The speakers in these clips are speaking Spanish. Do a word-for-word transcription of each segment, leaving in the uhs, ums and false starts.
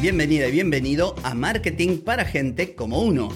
Bienvenida y bienvenido a Marketing para Gente como Uno.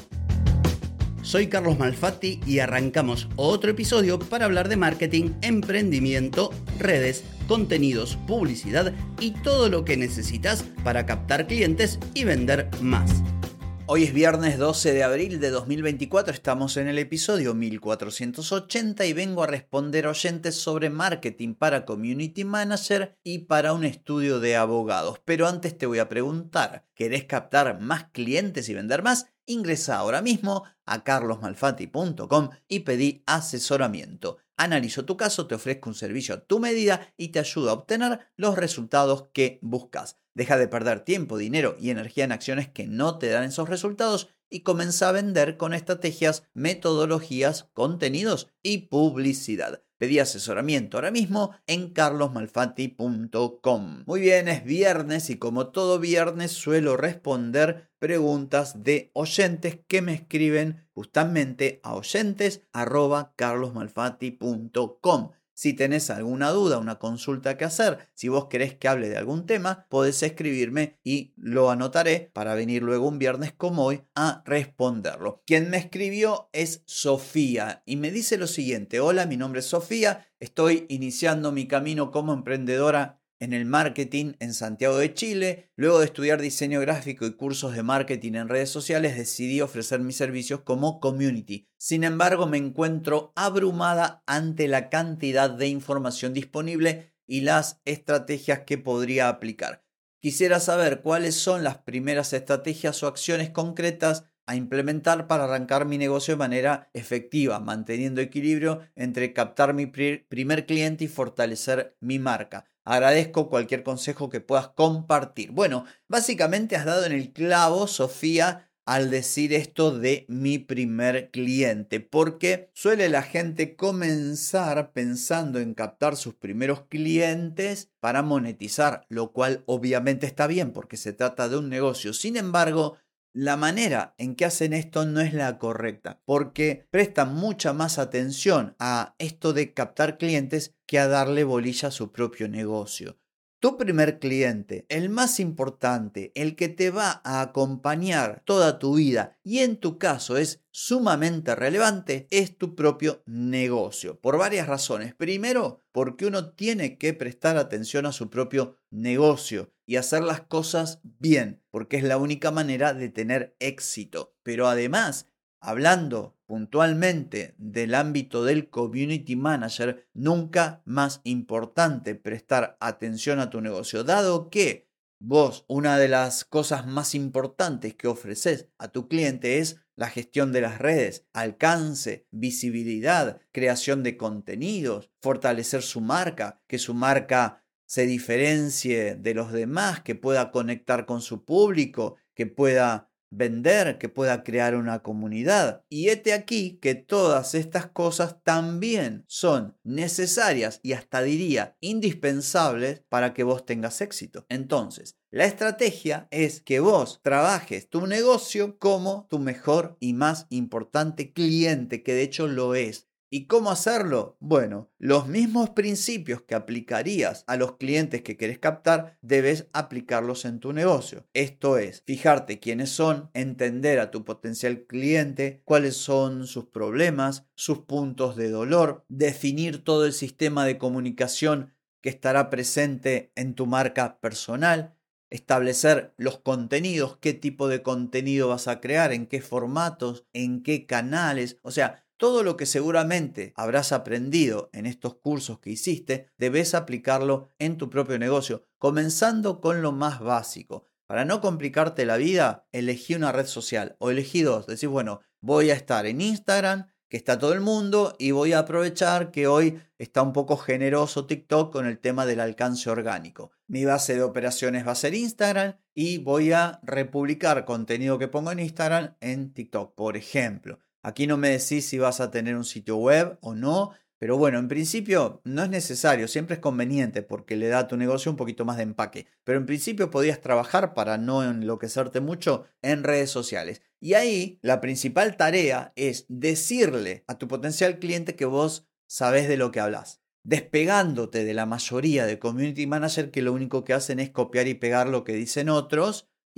Soy Carlos Malfatti y arrancamos otro episodio para hablar de marketing, emprendimiento, redes, contenidos, publicidad y todo lo que necesitas para captar clientes y vender más. Hoy es viernes doce de abril de dos mil veinticuatro, estamos en el episodio mil cuatrocientos ochenta y vengo a responder a oyentes sobre marketing para Community Manager y para un estudio de abogados. Pero antes te voy a preguntar, ¿querés captar más clientes y vender más? Ingresa ahora mismo a carlos malfatti punto com y pedí asesoramiento. Analizo tu caso, te ofrezco un servicio a tu medida y te ayudo a obtener los resultados que buscas. Deja de perder tiempo, dinero y energía en acciones que no te dan esos resultados y comienza a vender con estrategias, metodologías, contenidos y publicidad. Pedí asesoramiento ahora mismo en carlos malfatti punto com. Muy bien, es viernes y como todo viernes suelo responder preguntas de oyentes que me escriben justamente a oyentes arroba carlos malfatti punto com. Si tenés alguna duda, una consulta que hacer, si vos querés que hable de algún tema, podés escribirme y lo anotaré para venir luego un viernes como hoy a responderlo. Quien me escribió es Sofía y me dice lo siguiente: hola, mi nombre es Sofía, estoy iniciando mi camino como emprendedora en el marketing en Santiago de Chile. Luego de estudiar diseño gráfico y cursos de marketing en redes sociales, decidí ofrecer mis servicios como community. Sin embargo, me encuentro abrumada ante la cantidad de información disponible y las estrategias que podría aplicar. Quisiera saber cuáles son las primeras estrategias o acciones concretas a implementar para arrancar mi negocio de manera efectiva, manteniendo equilibrio entre captar mi primer cliente y fortalecer mi marca. Agradezco cualquier consejo que puedas compartir. Bueno, básicamente has dado en el clavo, Sofía, al decir esto de mi primer cliente, porque suele la gente comenzar pensando en captar sus primeros clientes para monetizar, lo cual obviamente está bien porque se trata de un negocio. Sin embargo, la manera en que hacen esto no es la correcta, porque prestan mucha más atención a esto de captar clientes que a darle bolilla a su propio negocio. Tu primer cliente, el más importante, el que te va a acompañar toda tu vida y en tu caso es sumamente relevante, es tu propio negocio. Por varias razones. Primero, porque uno tiene que prestar atención a su propio negocio y hacer las cosas bien, porque es la única manera de tener éxito. Pero además, hablando puntualmente del ámbito del community manager, nunca más importante prestar atención a tu negocio, dado que vos, una de las cosas más importantes que ofreces a tu cliente es la gestión de las redes, alcance, visibilidad, creación de contenidos, fortalecer su marca, que su marca se diferencie de los demás, que pueda conectar con su público, que pueda vender, que pueda crear una comunidad. Y hete aquí que todas estas cosas también son necesarias y hasta diría indispensables para que vos tengas éxito. Entonces, la estrategia es que vos trabajes tu negocio como tu mejor y más importante cliente, que de hecho lo es. ¿Y cómo hacerlo? Bueno, los mismos principios que aplicarías a los clientes que querés captar, debes aplicarlos en tu negocio. Esto es, fijarte quiénes son, entender a tu potencial cliente, cuáles son sus problemas, sus puntos de dolor, definir todo el sistema de comunicación que estará presente en tu marca personal, establecer los contenidos, qué tipo de contenido vas a crear, en qué formatos, en qué canales, o sea, todo lo que seguramente habrás aprendido en estos cursos que hiciste, debes aplicarlo en tu propio negocio, comenzando con lo más básico. Para no complicarte la vida, elegí una red social o elegí dos. Decís, bueno, voy a estar en Instagram, que está todo el mundo, y voy a aprovechar que hoy está un poco generoso TikTok con el tema del alcance orgánico. Mi base de operaciones va a ser Instagram y voy a republicar contenido que pongo en Instagram en TikTok, por ejemplo. Aquí no me decís si vas a tener un sitio web o no, pero bueno, en principio no es necesario, siempre es conveniente porque le da a tu negocio un poquito más de empaque. Pero en principio podías trabajar, para no enloquecerte mucho, en redes sociales. Y ahí la principal tarea es decirle a tu potencial cliente que vos sabés de lo que hablas, despegándote de la mayoría de community manager que lo único que hacen es copiar y pegar lo que dicen otros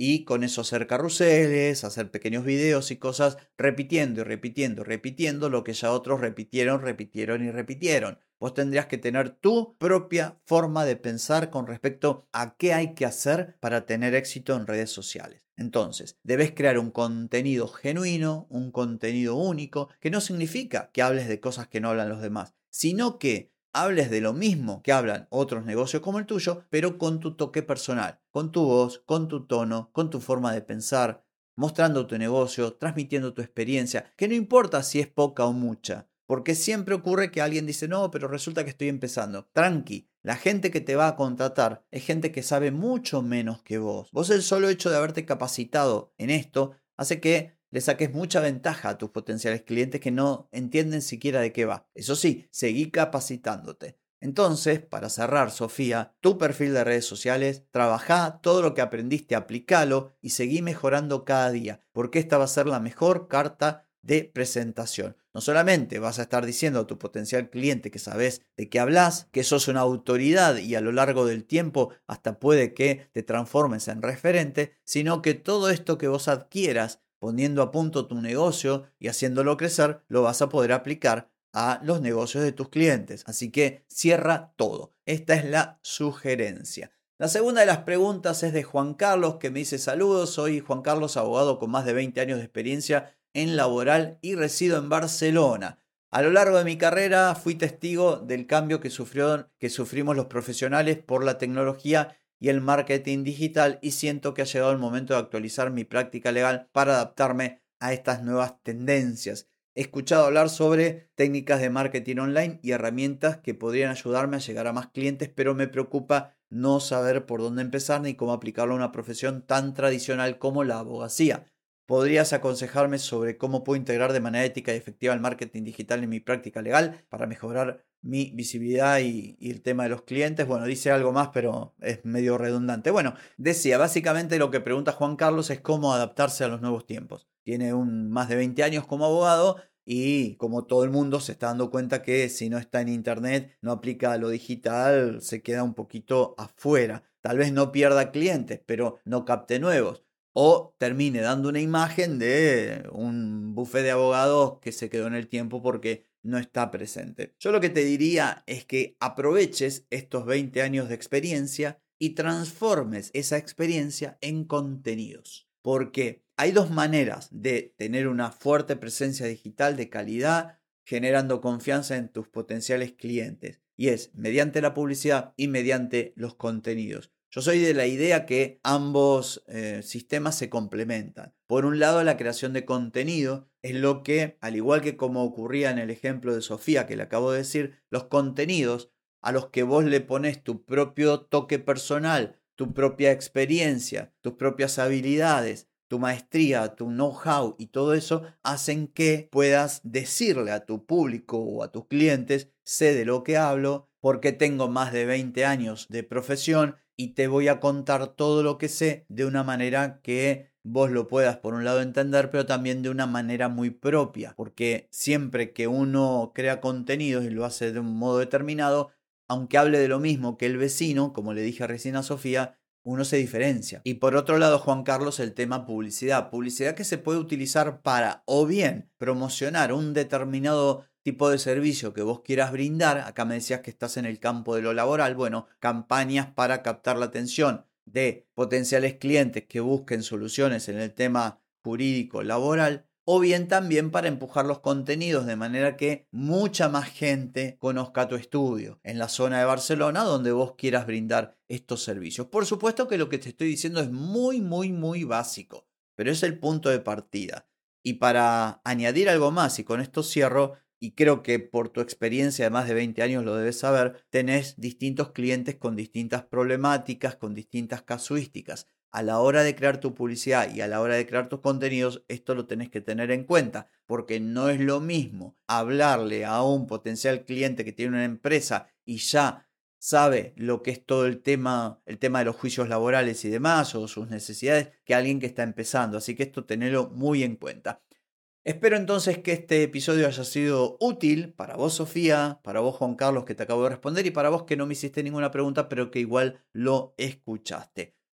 y con eso hacer carruseles, hacer pequeños videos y cosas repitiendo y repitiendo y repitiendo lo que ya otros repitieron, repitieron y repitieron. Vos tendrías que tener tu propia forma de pensar con respecto a qué hay que hacer para tener éxito en redes sociales. Entonces, debes crear un contenido genuino, un contenido único, que no significa que hables de cosas que no hablan los demás, sino que hables de lo mismo que hablan otros negocios como el tuyo, pero con tu toque personal, con tu voz, con tu tono, con tu forma de pensar, mostrando tu negocio, transmitiendo tu experiencia, que no importa si es poca o mucha, porque siempre ocurre que alguien dice, no, pero resulta que estoy empezando. Tranqui, la gente que te va a contratar es gente que sabe mucho menos que vos. Vos el solo hecho de haberte capacitado en esto hace que le saques mucha ventaja a tus potenciales clientes que no entienden siquiera de qué va. Eso sí, seguí capacitándote. Entonces, para cerrar, Sofía, tu perfil de redes sociales, trabajá todo lo que aprendiste, aplicalo y seguí mejorando cada día, porque esta va a ser la mejor carta de presentación. No solamente vas a estar diciendo a tu potencial cliente que sabes de qué hablas, que sos una autoridad y a lo largo del tiempo hasta puede que te transformes en referente, sino que todo esto que vos adquieras poniendo a punto tu negocio y haciéndolo crecer, lo vas a poder aplicar a los negocios de tus clientes. Así que cierra todo. Esta es la sugerencia. La segunda de las preguntas es de Juan Carlos, que me dice: saludos, soy Juan Carlos, abogado con más de veinte años de experiencia en laboral y resido en Barcelona. A lo largo de mi carrera fui testigo del cambio que, sufrió, que sufrimos los profesionales por la tecnología y el marketing digital, y siento que ha llegado el momento de actualizar mi práctica legal para adaptarme a estas nuevas tendencias. He escuchado hablar sobre técnicas de marketing online y herramientas que podrían ayudarme a llegar a más clientes, pero me preocupa no saber por dónde empezar ni cómo aplicarlo a una profesión tan tradicional como la abogacía. ¿Podrías aconsejarme sobre cómo puedo integrar de manera ética y efectiva el marketing digital en mi práctica legal para mejorar mi visibilidad y, y el tema de los clientes? Bueno, dice algo más, pero es medio redundante. Bueno, decía, básicamente lo que pregunta Juan Carlos es cómo adaptarse a los nuevos tiempos. Tiene un, más de veinte años como abogado y como todo el mundo se está dando cuenta que si no está en internet, no aplica a lo digital, se queda un poquito afuera. Tal vez no pierda clientes, pero no capte nuevos. O termine dando una imagen de un bufete de abogados que se quedó en el tiempo porque no está presente. Yo lo que te diría es que aproveches estos veinte años de experiencia y transformes esa experiencia en contenidos. Porque hay dos maneras de tener una fuerte presencia digital de calidad, generando confianza en tus potenciales clientes. Y es mediante la publicidad y mediante los contenidos. Yo soy de la idea que ambos eh, sistemas se complementan. Por un lado, la creación de contenido es lo que, al igual que como ocurría en el ejemplo de Sofía que le acabo de decir, los contenidos a los que vos le pones tu propio toque personal, tu propia experiencia, tus propias habilidades, tu maestría, tu know-how y todo eso hacen que puedas decirle a tu público o a tus clientes: sé de lo que hablo porque tengo más de veinte años de profesión y te voy a contar todo lo que sé de una manera que vos lo puedas por un lado entender, pero también de una manera muy propia, porque siempre que uno crea contenidos y lo hace de un modo determinado, aunque hable de lo mismo que el vecino, como le dije recién a Sofía, uno se diferencia. Y por otro lado, Juan Carlos, el tema publicidad. Publicidad que se puede utilizar para o bien promocionar un determinado tipo de servicio que vos quieras brindar. Acá me decías que estás en el campo de lo laboral. Bueno, campañas para captar la atención de potenciales clientes que busquen soluciones en el tema jurídico laboral. O bien también para empujar los contenidos de manera que mucha más gente conozca tu estudio en la zona de Barcelona donde vos quieras brindar estos servicios. Por supuesto que lo que te estoy diciendo es muy, muy, muy básico, pero es el punto de partida. Y para añadir algo más, y con esto cierro, y creo que por tu experiencia de más de veinte años lo debes saber, tenés distintos clientes con distintas problemáticas, con distintas casuísticas. A la hora de crear tu publicidad y a la hora de crear tus contenidos, esto lo tenés que tener en cuenta, porque no es lo mismo hablarle a un potencial cliente que tiene una empresa y ya sabe lo que es todo el tema, el tema de los juicios laborales y demás, o sus necesidades, que alguien que está empezando. Así que esto tenelo muy en cuenta. Espero entonces que este episodio haya sido útil para vos, Sofía, para vos, Juan Carlos, que te acabo de responder, y para vos que no me hiciste ninguna pregunta, pero que igual lo escuchaste.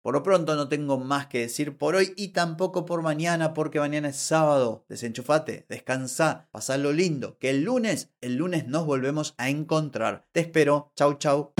Por lo pronto no tengo más que decir por hoy y tampoco por mañana, porque mañana es sábado. Desenchufate, descansa, pasalo lindo, que el lunes, el lunes nos volvemos a encontrar. Te espero. Chau, chau.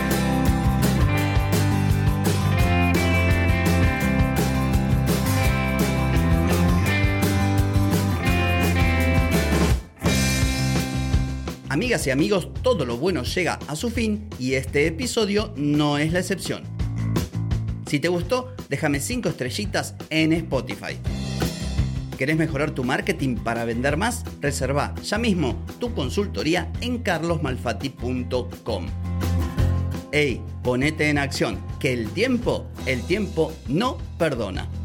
Amigas y amigos, todo lo bueno llega a su fin y este episodio no es la excepción. Si te gustó, déjame cinco estrellitas en Spotify. ¿Querés mejorar tu marketing para vender más? Reserva ya mismo tu consultoría en carlos malfatti punto com. ¡Ey! Ponete en acción, que el tiempo, el tiempo no perdona.